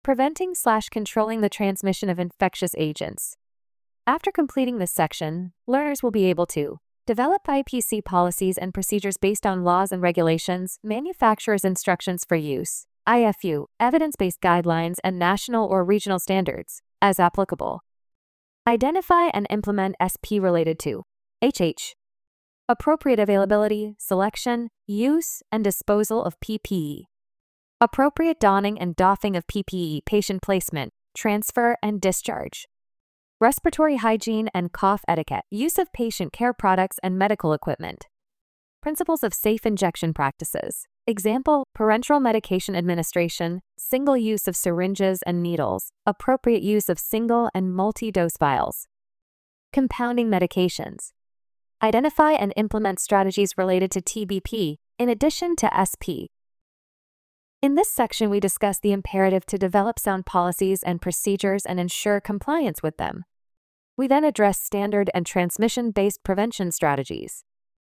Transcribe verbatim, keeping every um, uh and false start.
preventing slash controlling the transmission of infectious agents. After completing this section, learners will be able to develop I P C policies and procedures based on laws and regulations, manufacturer's instructions for use, I F U, evidence-based guidelines, and national or regional standards, as applicable. Identify and implement S P related to H H. Appropriate availability, selection, use, and disposal of P P E. Appropriate donning and doffing of P P E, patient placement, transfer, and discharge. Respiratory hygiene and cough etiquette, use of patient care products and medical equipment. Principles of safe injection practices. Example, parenteral medication administration, single use of syringes and needles, appropriate use of single and multi-dose vials. Compounding medications. Identify and implement strategies related to T B P, in addition to S P. In this section, we discuss the imperative to develop sound policies and procedures and ensure compliance with them. We then address standard and transmission-based prevention strategies.